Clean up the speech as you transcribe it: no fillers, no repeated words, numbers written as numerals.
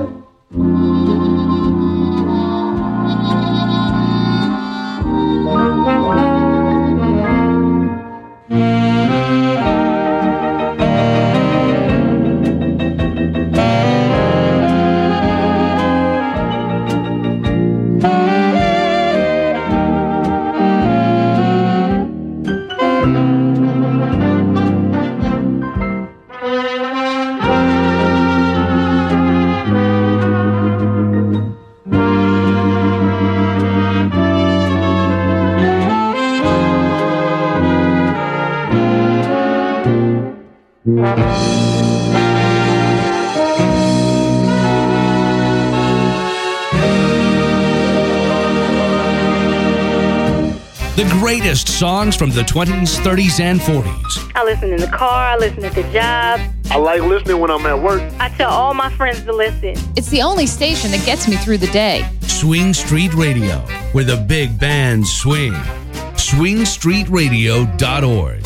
The greatest songs from the 20s, 30s, and 40s. I listen in the car. I listen at the job. I like listening when I'm at work. I tell all my friends to listen. It's the only station that gets me through the day. Swing Street Radio, where the big bands swing. SwingStreetRadio.org.